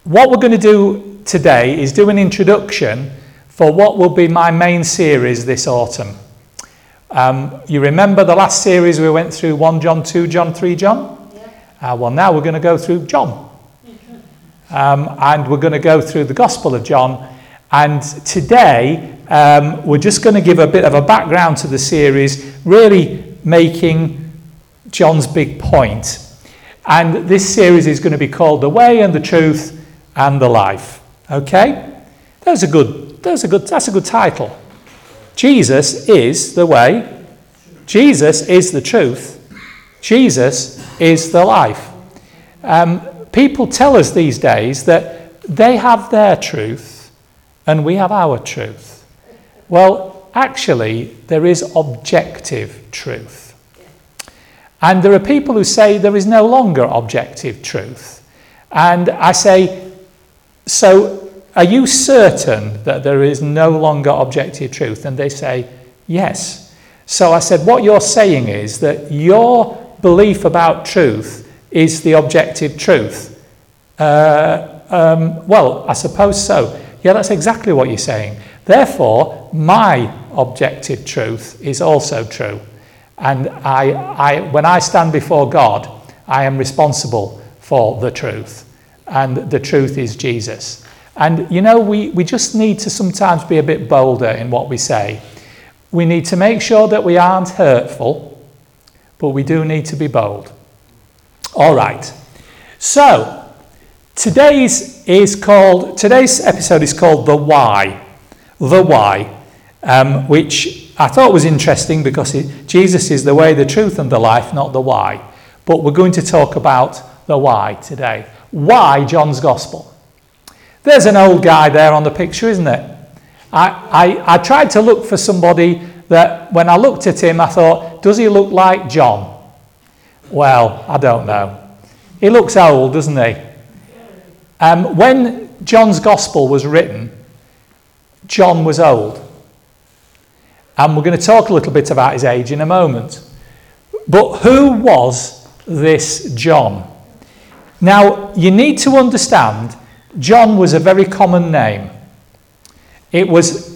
what we're going to do today is do an introduction for what will be my main series this autumn. You remember the last series we went through 1 John, 2 John, 3 John? Yeah. Well, now we're going to go through John. And we're going to go through the Gospel of John. And today, we're just going to give a bit of a background to the series, really making John's big point. And this series is going to be called The Way and the Truth and the Life. Okay? That's a good title. Jesus is the way. Jesus is the truth. Jesus is the life. People tell us these days that they have their truth and we have our truth. Well, actually, there is objective truth. And there are people who say there is no longer objective truth. And I say, so are you certain that there is no longer objective truth? And they say, yes. So I said, what you're saying is that your belief about truth is the objective truth. Well, I suppose so. Yeah, that's exactly what you're saying. Therefore, my objective truth is also true. And when I stand before God, I am responsible for the truth. And the truth is Jesus. And, you know, we just need to sometimes be a bit bolder in what we say. We need to make sure that we aren't hurtful, but we do need to be bold. All right. So, today's episode is called The Why. The Why, which I thought was interesting because Jesus is the way, the truth, and the life, not the why. But we're going to talk about the why today. Why John's Gospel? There's an old guy there on the picture, isn't it? I tried to look for somebody that when I looked at him, I thought, does he look like John? Well, I don't know. He looks old, doesn't he? When John's Gospel was written, John was old. And we're going to talk a little bit about his age in a moment. But who was this John? Now, you need to understand, John was a very common name. It was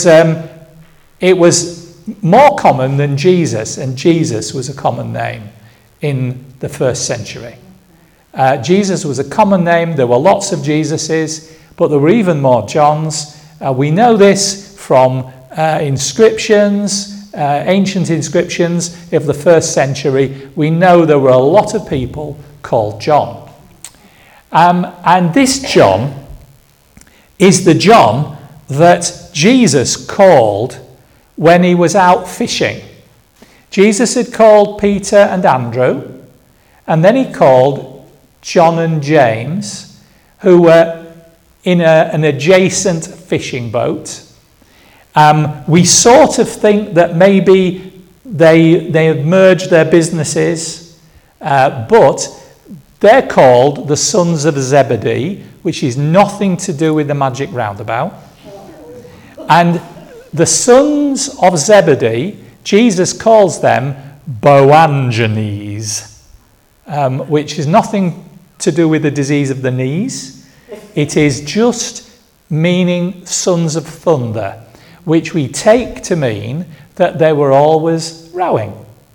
more common than Jesus, and Jesus was a common name in the first century. Jesus was a common name. There were lots of Jesuses, but there were even more Johns. We know this from inscriptions, ancient inscriptions of the first century. We know there were a lot of people called John. And this John is the John that Jesus called when he was out fishing. Jesus had called Peter and Andrew, and then he called John and James, who were in an adjacent fishing boat. We sort of think that maybe they had merged their businesses, but they're called the sons of Zebedee, which is nothing to do with the magic roundabout. And the sons of Zebedee, Jesus calls them Boanerges, which is nothing to do with the disease of the knees. It is just meaning sons of thunder, which we take to mean that they were always rowing.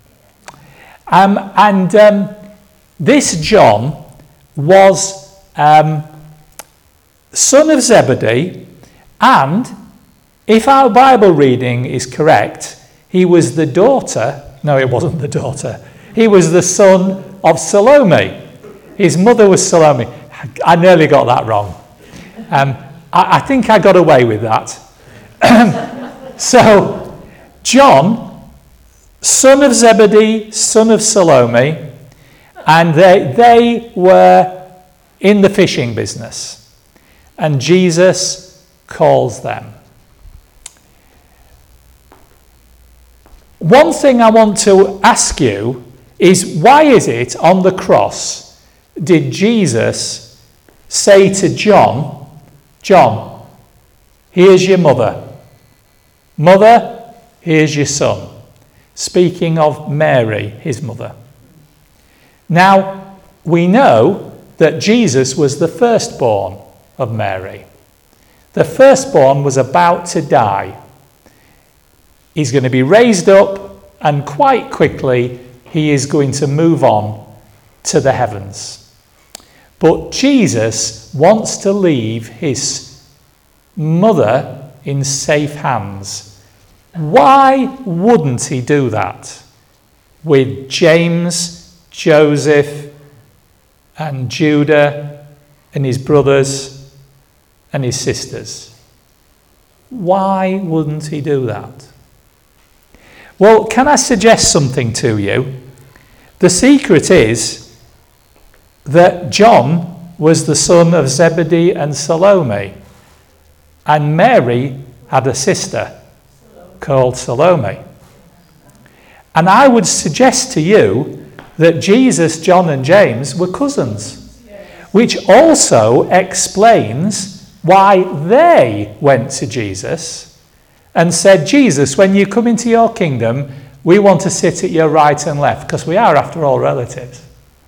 This John was son of Zebedee, and if our Bible reading is correct, he was the daughter. No, it wasn't the daughter. He was the son of Salome. His mother was Salome. I nearly got that wrong. I think I got away with that. So, John, son of Zebedee, son of Salome, and they were in the fishing business. And Jesus calls them. One thing I want to ask you is, why is it on the cross did Jesus say to John, John, here's your mother. Mother, here's your son. Speaking of Mary, his mother. Now, we know that Jesus was the firstborn of Mary. The firstborn was about to die. He's going to be raised up, and quite quickly he is going to move on to the heavens. But Jesus wants to leave his mother in safe hands. Why wouldn't he do that with James, Joseph, and Judah, and his brothers, and his sisters? Why wouldn't he do that? Well, can I suggest something to you? The secret is that John was the son of Zebedee and Salome, and Mary had a sister called Salome. And I would suggest to you that Jesus, John, and James were cousins, which also explains why they went to Jesus and said, Jesus, when you come into your kingdom, we want to sit at your right and left, because we are, after all, relatives.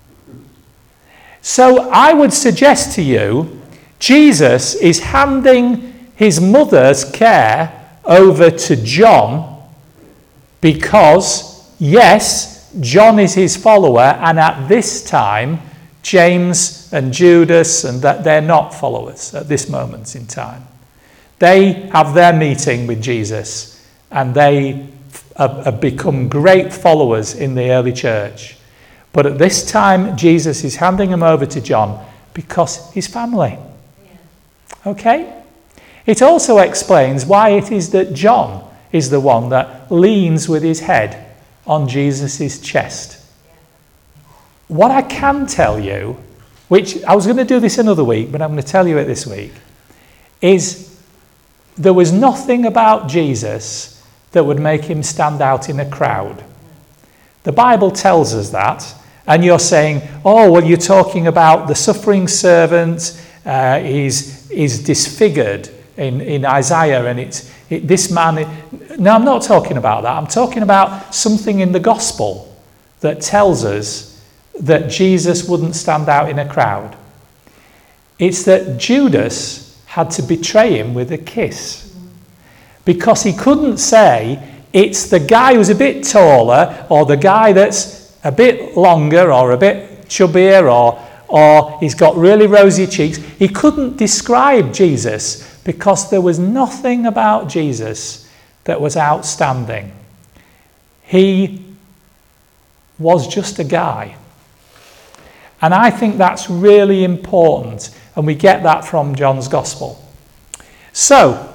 So I would suggest to you, Jesus is handing his mother's care over to John because, yes, John is his follower, and at this time, James and Judas, and that they're not followers at this moment in time. They have their meeting with Jesus, and they have become great followers in the early church. But at this time, Jesus is handing them over to John because he's family. Okay? It also explains why it is that John is the one that leans with his head on Jesus' chest. What I can tell you, which I was going to do this another week, but I'm going to tell you it this week, is there was nothing about Jesus that would make him stand out in a crowd. The Bible tells us that, and you're saying, oh, well, you're talking about the suffering servant, he's disfigured in Isaiah, and this man... No, I'm not talking about that. I'm talking about something in the gospel that tells us that Jesus wouldn't stand out in a crowd. It's that Judas had to betray him with a kiss, because he couldn't say it's the guy who's a bit taller, or the guy that's a bit longer, or a bit chubbier, or he's got really rosy cheeks. He couldn't describe Jesus because there was nothing about Jesus that was outstanding. He was just a guy. And I think that's really important, and we get that from John's Gospel. So,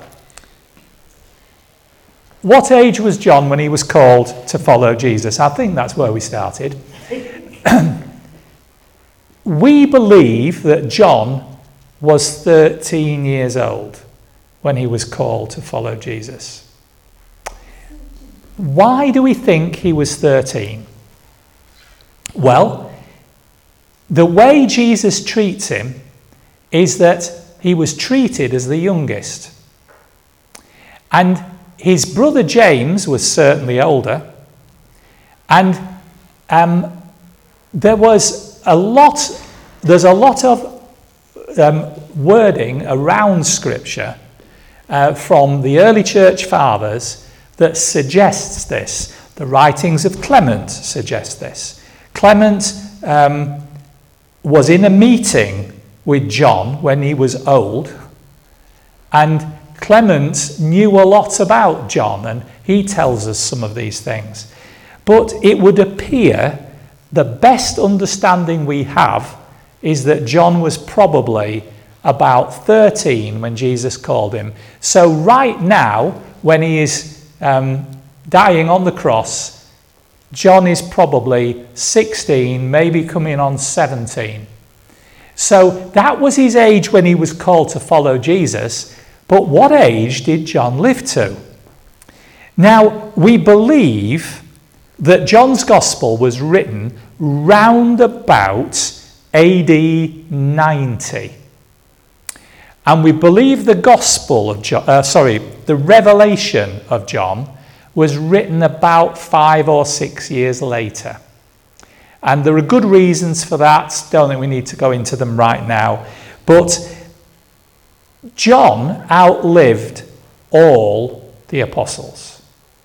what age was John when he was called to follow Jesus? I think that's where we started. We believe that John was 13 years old when he was called to follow Jesus. Why do we think he was 13? Well, the way Jesus treats him is that he was treated as the youngest. And his brother James was certainly older. And there's a lot of wording around Scripture from the early church fathers that suggests this. The writings of Clement suggest this. Clement was in a meeting with John when he was old, and Clement knew a lot about John, and he tells us some of these things. But it would appear the best understanding we have is that John was probably about 13 when Jesus called him. So right now, when he is dying on the cross, John is probably 16, maybe coming on 17. So that was his age when he was called to follow Jesus. But what age did John live to? Now, we believe that John's Gospel was written round about AD 90. And we believe the Gospel of John, the Revelation of John was written about 5 or 6 years later. And there are good reasons for that. Don't think we need to go into them right now. But John outlived all the apostles.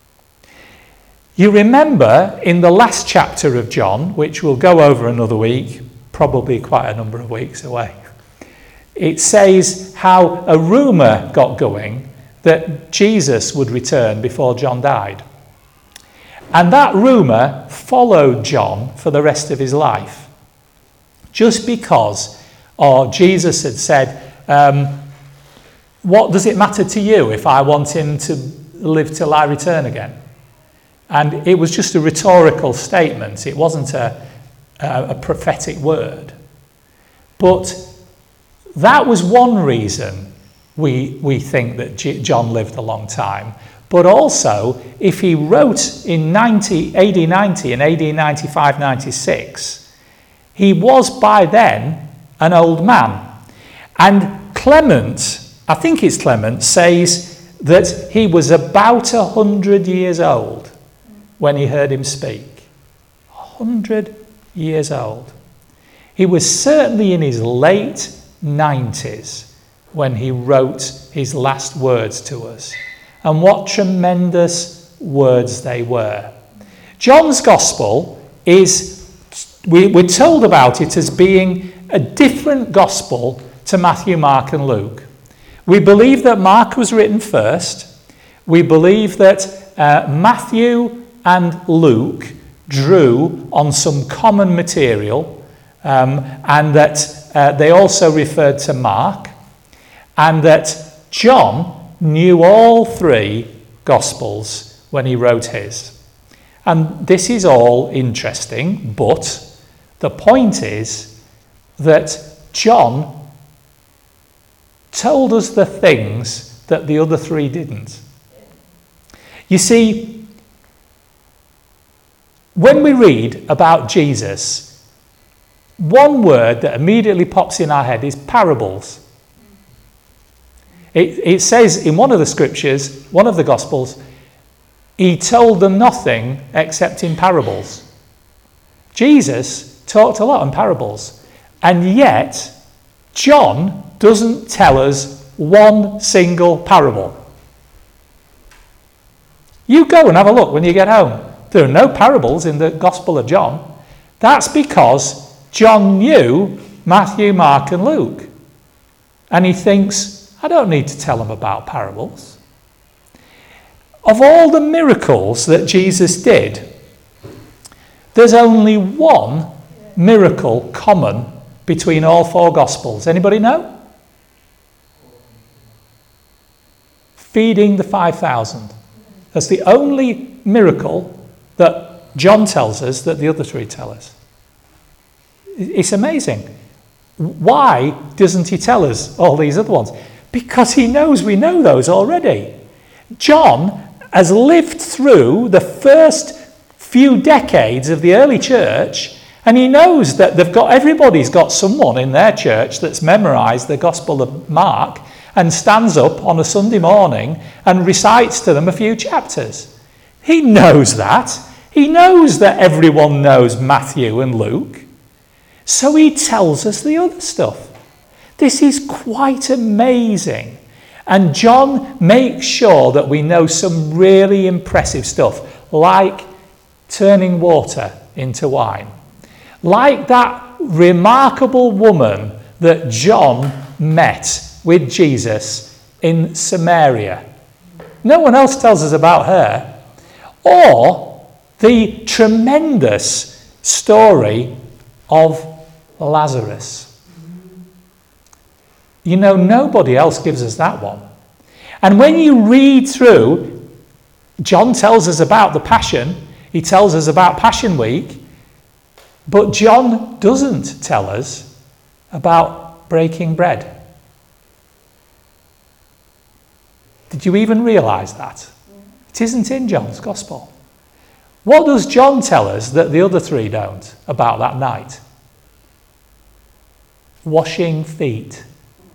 You remember in the last chapter of John, which we'll go over another week, probably quite a number of weeks away, it says how a rumour got going that Jesus would return before John died. And that rumour followed John for the rest of his life. Just because Jesus had said, what does it matter to you if I want him to live till I return again? And it was just a rhetorical statement. It wasn't a prophetic word. But that was one reason we think that John lived a long time. But also, if he wrote in AD 90 and AD 95-96, he was by then an old man. And Clement, I think it's Clement, says that he was about 100 years old when he heard him speak. 100 years old. He was certainly in his late 90s when he wrote his last words to us. And what tremendous words they were. John's Gospel is, we're told about it as being a different Gospel to Matthew, Mark and Luke. We believe that Mark was written first. We believe that Matthew and Luke drew on some common material, and that they also referred to Mark, and that John knew all three Gospels when he wrote his. And this is all interesting, but the point is that John told us the things that the other three didn't. You see, when we read about Jesus, one word that immediately pops in our head is parables. It says in one of the scriptures, one of the Gospels, he told them nothing except in parables. Jesus talked a lot in parables, and yet John doesn't tell us one single parable. You go and have a look when you get home. There are no parables in the Gospel of John. That's because John knew Matthew, Mark and Luke. And he thinks, I don't need to tell them about parables. Of all the miracles that Jesus did, there's only one miracle common between all four Gospels. Anybody know? Feeding the 5,000. That's the only miracle that John tells us that the other three tell us. It's amazing. Why doesn't he tell us all these other ones? Because he knows we know those already. John has lived through the first few decades of the early church, and he knows that everybody's got someone in their church that's memorized the Gospel of Mark and stands up on a Sunday morning and recites to them a few chapters. He knows that. He knows that everyone knows Matthew and Luke. So he tells us the other stuff. This is quite amazing. And John makes sure that we know some really impressive stuff, like turning water into wine. Like that remarkable woman that John met with Jesus in Samaria. No one else tells us about her. Or the tremendous story of Lazarus. You know, nobody else gives us that one. And when you read through, John tells us about the Passion. He tells us about Passion Week. But John doesn't tell us about breaking bread. Did you even realise that? It isn't in John's Gospel. What does John tell us that the other three don't about that night? Washing feet.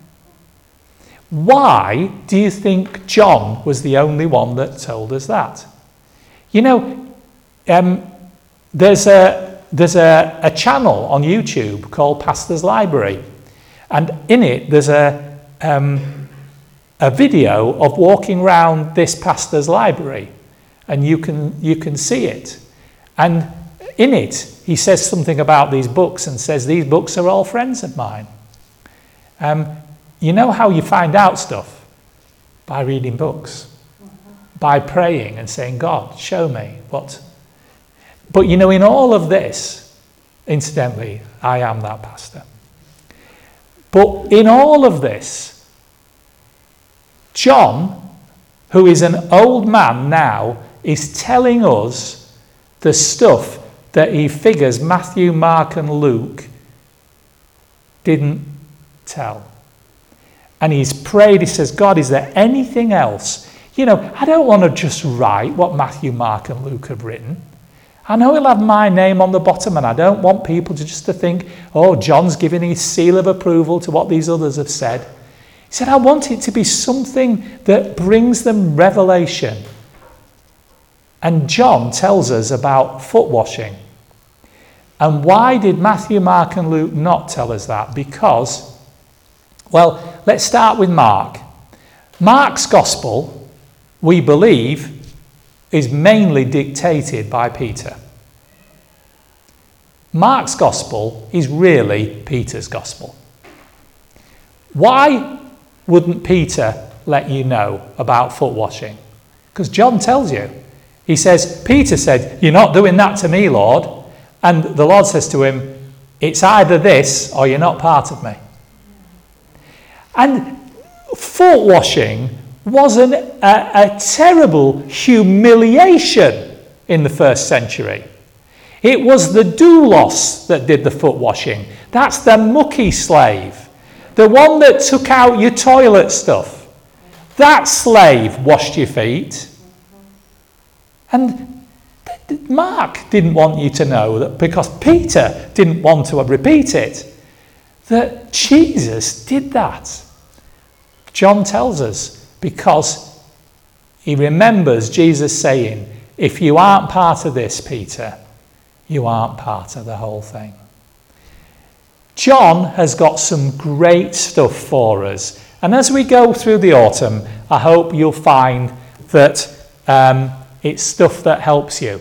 Why do you think John was the only one that told us that? You know, there's a there's a channel on YouTube called Pastor's Library, and in it there's a video of walking around this pastor's library, and you can see it. And in it, he says something about these books and says, these books are all friends of mine. You know how you find out stuff? By reading books. By praying and saying, God, show me what. But you know, in all of this, incidentally, I am that pastor. But in all of this, John, who is an old man now, is telling us the stuff that he figures Matthew, Mark and Luke didn't tell. And he's prayed, he says, God, is there anything else? You know, I don't want to just write what Matthew, Mark and Luke have written. I know he'll have my name on the bottom, and I don't want people to think, oh, John's giving his seal of approval to what these others have said. He said, I want it to be something that brings them revelation. And John tells us about foot washing. And why did Matthew, Mark and Luke not tell us that? Because, well, let's start with Mark. Mark's gospel, we believe, is mainly dictated by Peter. Mark's gospel is really Peter's gospel. Why wouldn't Peter let you know about foot washing? Because John tells you. He says, Peter said, you're not doing that to me, Lord. And the Lord says to him, it's either this or you're not part of me. And foot washing was a terrible humiliation in the first century. It was the doulos that did the foot washing. That's the mucky slave. The one that took out your toilet stuff. That slave washed your feet. And Mark didn't want you to know that, because Peter didn't want to repeat it, that Jesus did that. John tells us because he remembers Jesus saying, if you aren't part of this, Peter, you aren't part of the whole thing. John has got some great stuff for us. And as we go through the autumn, I hope you'll find that it's stuff that helps you.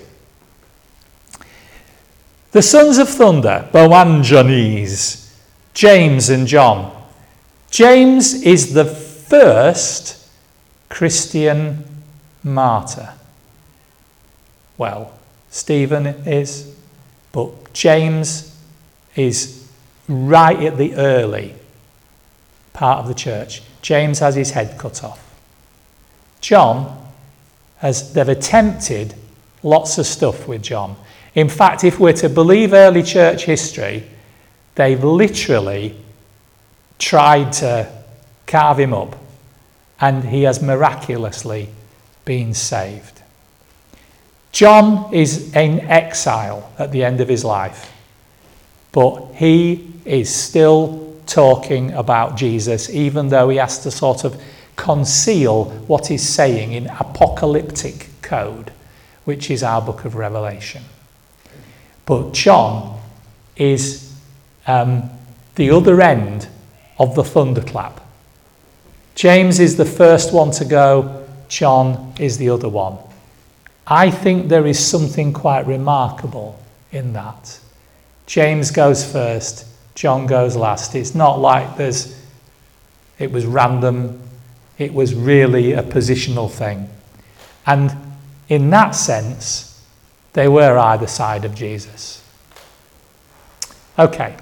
The sons of thunder, Boanerges, James and John. James is the first Christian martyr. Well, Stephen is, but James is right at the early part of the church. James has his head cut off. John, they've attempted lots of stuff with John. In fact, if we're to believe early church history, they've literally tried to carve him up, and he has miraculously been saved. John is in exile at the end of his life, but he is still talking about Jesus, even though he has to sort of conceal what he's saying in apocalyptic code, which is our book of Revelation. But John is the other end of the thunderclap. James is the first one to go, John is the other one. I think there is something quite remarkable in that. James goes first, John goes last. It's not like it was random, it was really a positional thing. And in that sense, they were either side of Jesus. Okay.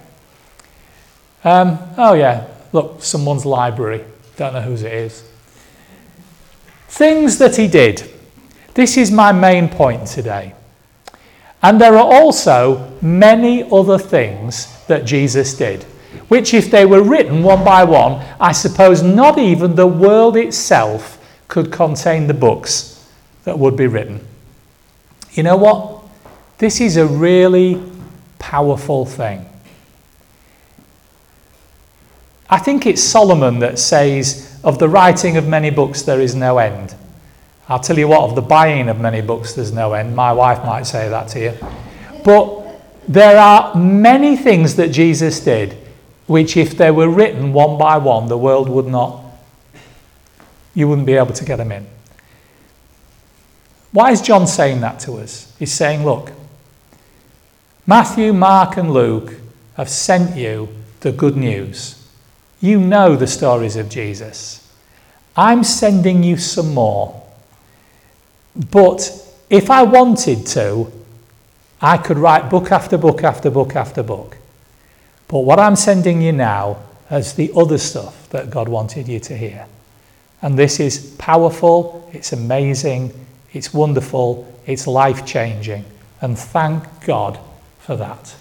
Oh yeah, look, someone's library. Don't know whose it is. Things that he did. This is my main point today. And there are also many other things that Jesus did, which if they were written one by one, I suppose not even the world itself could contain the books that would be written. You know what? This is a really powerful thing. I think it's Solomon that says, of the writing of many books there is no end. I'll tell you what, of the buying of many books there's no end. My wife might say that to you. But There are many things that Jesus did, which if they were written one by one, the world would not, you wouldn't be able to get them in. Why is John saying that to us? He's saying, look, Matthew, Mark and Luke have sent you the good news. You know the stories of Jesus. I'm sending you some more. But if I wanted to, I could write book after book after book after book. But what I'm sending you now is the other stuff that God wanted you to hear. And this is powerful, it's amazing, it's wonderful, it's life-changing. And thank God for that.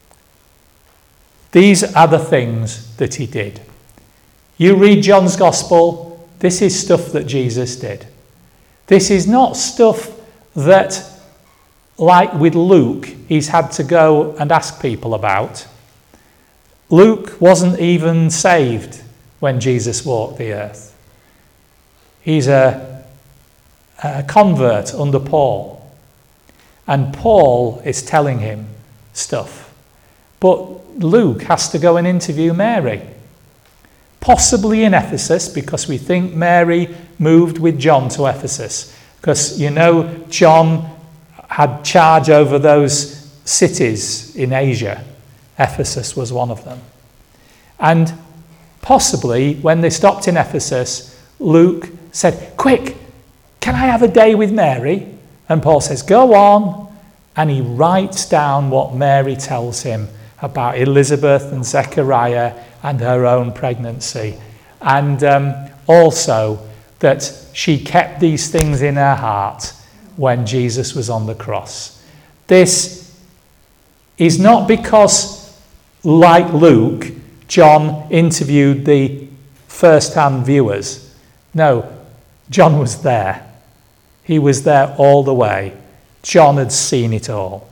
These are the things that he did. You read John's Gospel, this is stuff that Jesus did. This is not stuff that, like with Luke, he's had to go and ask people about. Luke wasn't even saved when Jesus walked the earth. He's a convert under Paul. And Paul is telling him stuff. But Luke has to go and interview Mary. Possibly in Ephesus, because we think Mary moved with John to Ephesus. Because, you know, John had charge over those cities in Asia. Ephesus was one of them. And possibly, when they stopped in Ephesus, Luke said, quick, can I have a day with Mary? And Paul says, go on. And he writes down what Mary tells him about Elizabeth and Zechariah and her own pregnancy. And also that she kept these things in her heart when Jesus was on the cross. This is not because, like Luke, John interviewed the first-hand viewers. No, John was there. He was there all the way. John had seen it all.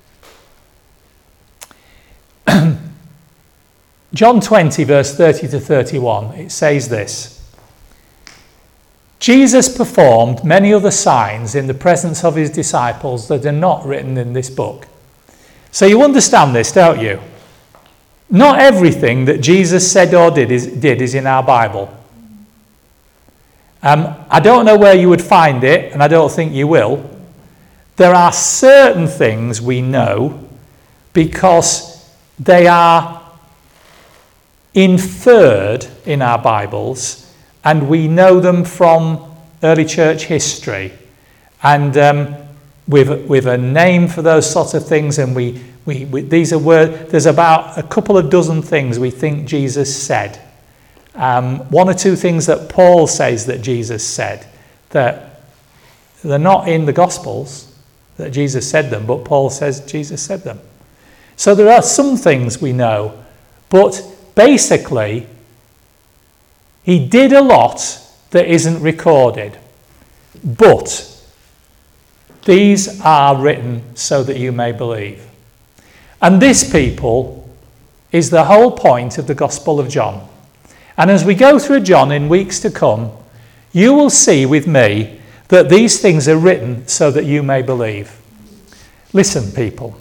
John 20, verse 30 to 31, it says this. Jesus performed many other signs in the presence of his disciples that are not written in this book. So you understand this, don't you? Not everything that Jesus said or did is in our Bible. I don't know where you would find it, and I don't think you will. There are certain things we know because they are inferred in our Bibles, and we know them from early church history. And with a name for those sorts of things, and these are words. There's about a couple of dozen things we think Jesus said. One or two things that Paul says that Jesus said, that they're not in the Gospels, that Jesus said them, but Paul says Jesus said them. So there are some things we know, but basically, he did a lot that isn't recorded. But these are written so that you may believe. And this, people, is the whole point of the Gospel of John. And as we go through John in weeks to come, you will see with me that these things are written so that you may believe. Listen, people.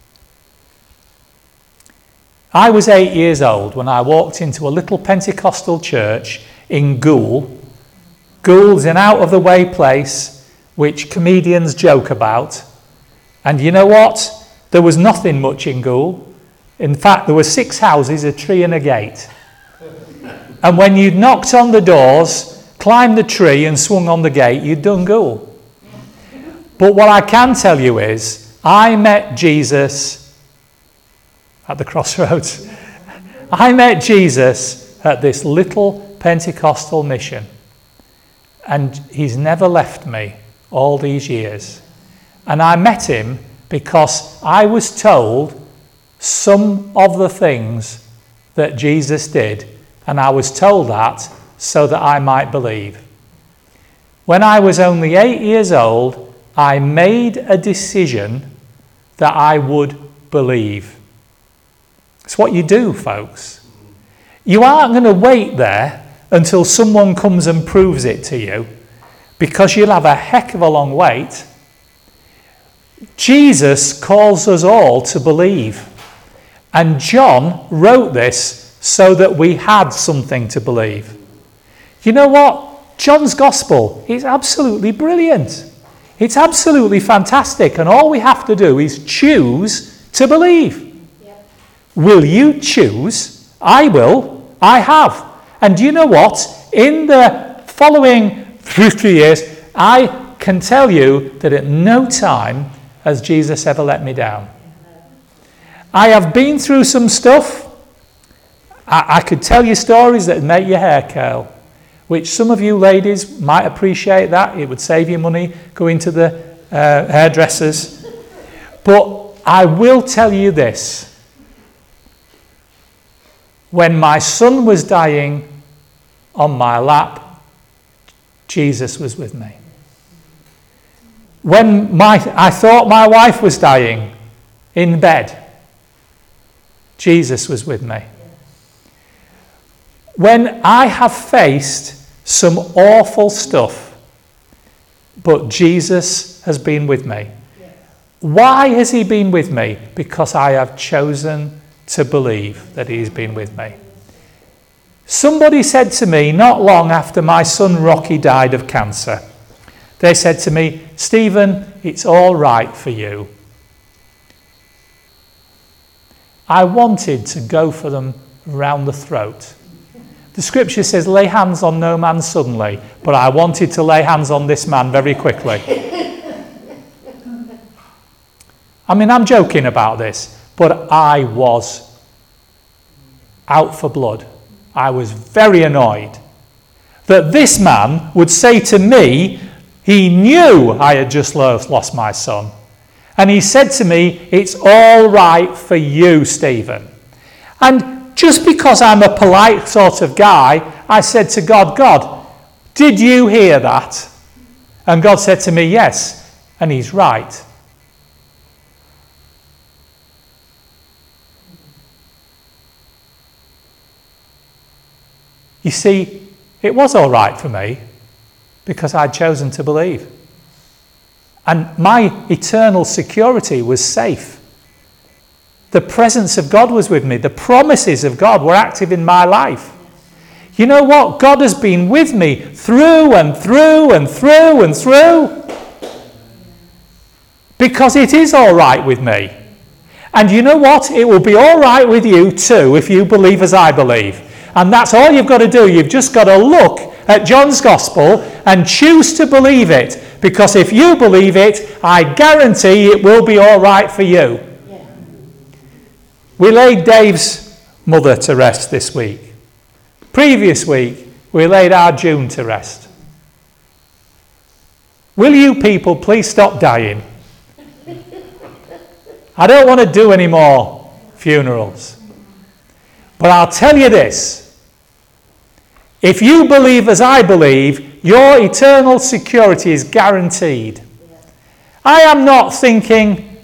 I was 8 years old when I walked into a little Pentecostal church in Goole. Goole's an out-of-the-way place which comedians joke about. And you know what? There was nothing much in Goole. In fact, there were 6 houses, a tree and a gate. And when you'd knocked on the doors, climbed the tree and swung on the gate, you'd done Goole. But what I can tell you is, I met Jesus at the crossroads. I met Jesus at this little Pentecostal mission. And he's never left me all these years. And I met him because I was told some of the things that Jesus did. And I was told that so that I might believe. When I was only 8 years old, I made a decision that I would believe. It's what you do, folks. You aren't going to wait there until someone comes and proves it to you, because you'll have a heck of a long wait. Jesus calls us all to believe. And John wrote this so that we had something to believe. You know what? John's gospel is absolutely brilliant. It's absolutely fantastic. And all we have to do is choose to believe. Yep. Will you choose? I will. I have. And do you know what? In the following 50 years, I can tell you that at no time has Jesus ever let me down. I have been through some stuff. I could tell you stories that make your hair curl, which some of you ladies might appreciate that. It would save you money going to the hairdressers. But I will tell you this. When my son was dying on my lap, Jesus was with me. When I thought my wife was dying in bed, Jesus was with me. When I have faced some awful stuff, but Jesus has been with me. Why has he been with me? Because I have chosen to believe that he's been with me. Somebody said to me not long after my son Rocky died of cancer, they said to me, Stephen, it's all right for you. I wanted to go for them round the throat. The scripture says, lay hands on no man suddenly, but I wanted to lay hands on this man very quickly. I mean, I'm joking about this, but I was out for blood. I was very annoyed that this man would say to me, he knew I had just lost my son. And he said to me, it's all right for you, Stephen. And just because I'm a polite sort of guy, I said to God, God, did you hear that? And God said to me, yes. And he's right. You see, it was all right for me because I'd chosen to believe. And my eternal security was safe. The presence of God was with me. The promises of God were active in my life. You know what? God has been with me through and through and through and through. Because it is all right with me. And you know what? It will be all right with you too if you believe as I believe. And that's all you've got to do. You've just got to look at John's Gospel and choose to believe it. Because if you believe it, I guarantee it will be all right for you. Yeah. We laid Dave's mother to rest this week. Previous week, we laid our June to rest. Will you people please stop dying? I don't want to do any more funerals. But I'll tell you this. If you believe as I believe, your eternal security is guaranteed. I am not thinking,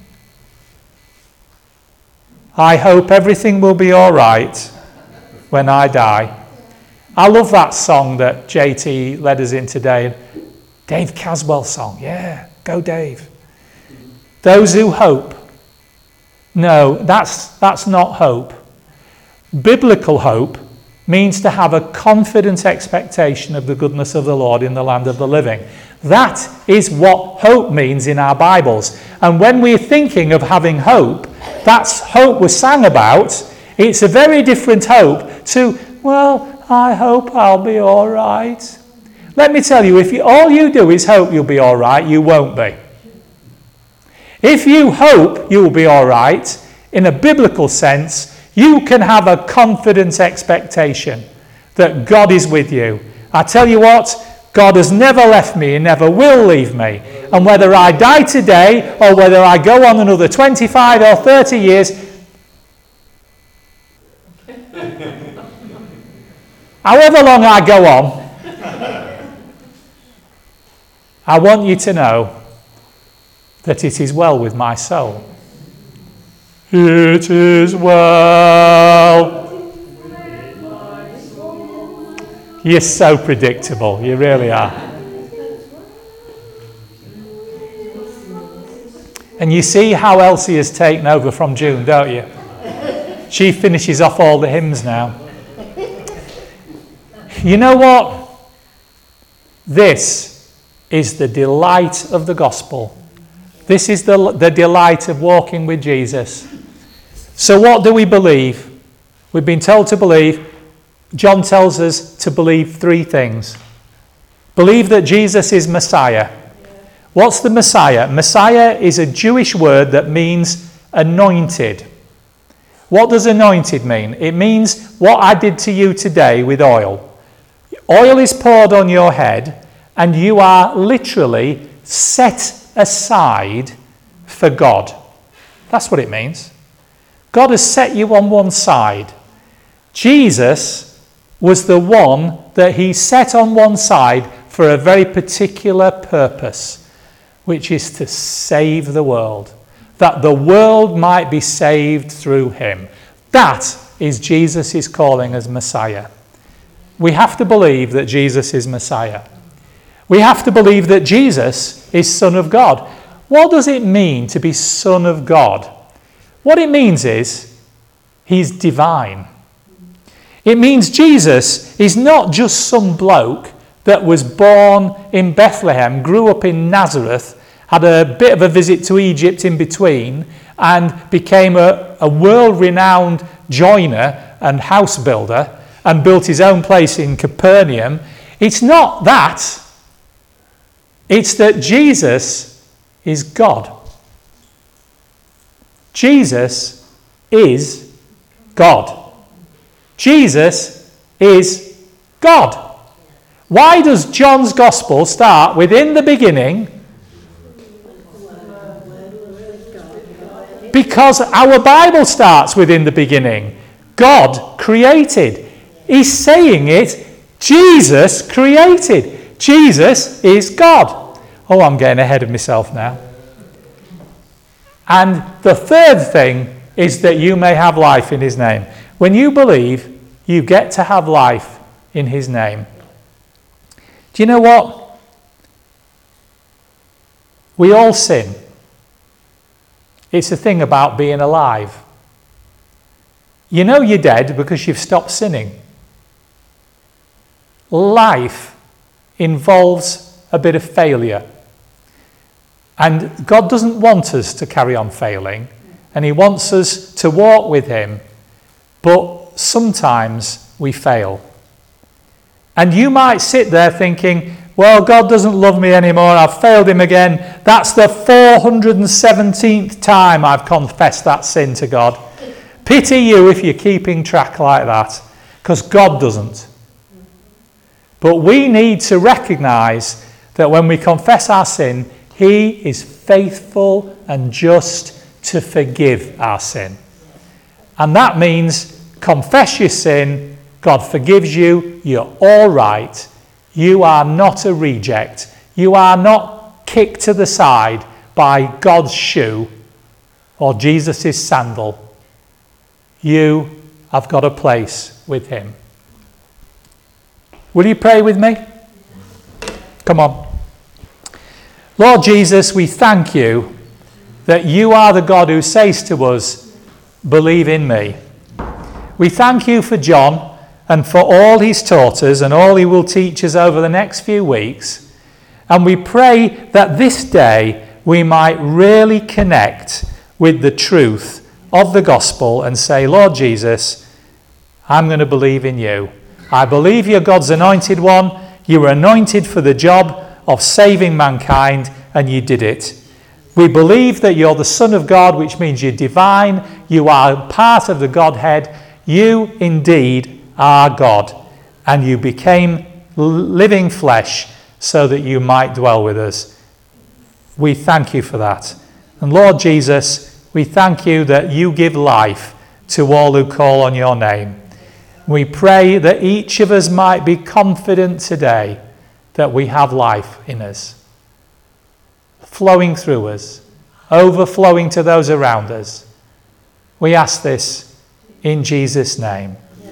I hope everything will be all right when I die. I love that song that JT led us in today. Dave Caswell's song. Yeah, go Dave. Those who hope. No, that's not hope. Biblical hope means to have a confident expectation of the goodness of the Lord in the land of the living. That is what hope means in our Bibles. And when we're thinking of having hope, that's hope was sang about. It's a very different hope to, well, I hope I'll be all right. Let me tell you, if all you do is hope you'll be all right, you won't be. If you hope you'll be all right, in a biblical sense, you can have a confident expectation that God is with you. I tell you what, God has never left me and never will leave me. And whether I die today or whether I go on another 25 or 30 years, however long I go on, I want you to know that it is well with my soul. It is well. You're so predictable, you really are. And you see how Elsie has taken over from June, don't you? She finishes off all the hymns now. You know what? This is the delight of the gospel. This is the delight of walking with Jesus. So what do we believe? We've been told to believe. John tells us to believe three things. Believe that Jesus is Messiah. What's the Messiah? Messiah is a Jewish word that means anointed. What does anointed mean? It means what I did to you today with oil. Oil is poured on your head and you are literally set aside for God. That's what it means. God has set you on one side. Jesus was the one that he set on one side for a very particular purpose, which is to save the world, that the world might be saved through him. That is Jesus' calling as Messiah. We have to believe that Jesus is Messiah. We have to believe that Jesus is Son of God. What does it mean to be Son of God? What it means is he's divine. It means Jesus is not just some bloke that was born in Bethlehem, grew up in Nazareth, had a bit of a visit to Egypt in between, and became a world-renowned joiner and house builder and built his own place in Capernaum. It's not that. It's that Jesus is God. Jesus is God. Jesus is God. Why does John's Gospel start with "in the beginning"? Because our Bible starts with "in the beginning." God created. He's saying it. Jesus created. Jesus is God. Oh, I'm getting ahead of myself now. And the third thing is that you may have life in his name. When you believe, you get to have life in his name. Do you know what? We all sin. It's a thing about being alive. You know you're dead because you've stopped sinning. Life involves a bit of failure. And God doesn't want us to carry on failing, and he wants us to walk with him, but sometimes we fail. And you might sit there thinking, well, God doesn't love me anymore, I've failed him again. That's the 417th time I've confessed that sin to God. Pity you if you're keeping track like that, because God doesn't. But we need to recognize that when we confess our sin, he is faithful and just to forgive our sin. And that means confess your sin, God forgives you, you're all right. You are not a reject. You are not kicked to the side by God's shoe or Jesus' sandal. You have got a place with him. Will you pray with me? Come on. Lord Jesus, we thank you that you are the God who says to us, believe in me. We thank you for John and for all he's taught us and all he will teach us over the next few weeks. And we pray that this day we might really connect with the truth of the gospel and say, Lord Jesus, I'm going to believe in you. I believe you're God's anointed one. You were anointed for the job of saving mankind, and you did it. We believe that you're the Son of God, which means you're divine. You are part of the Godhead. You indeed are God, and you became living flesh so that you might dwell with us. We thank you for that. And Lord Jesus, we thank you that you give life to all who call on your name. We pray that each of us might be confident today that we have life in us, flowing through us, overflowing to those around us. We ask this in Jesus' name.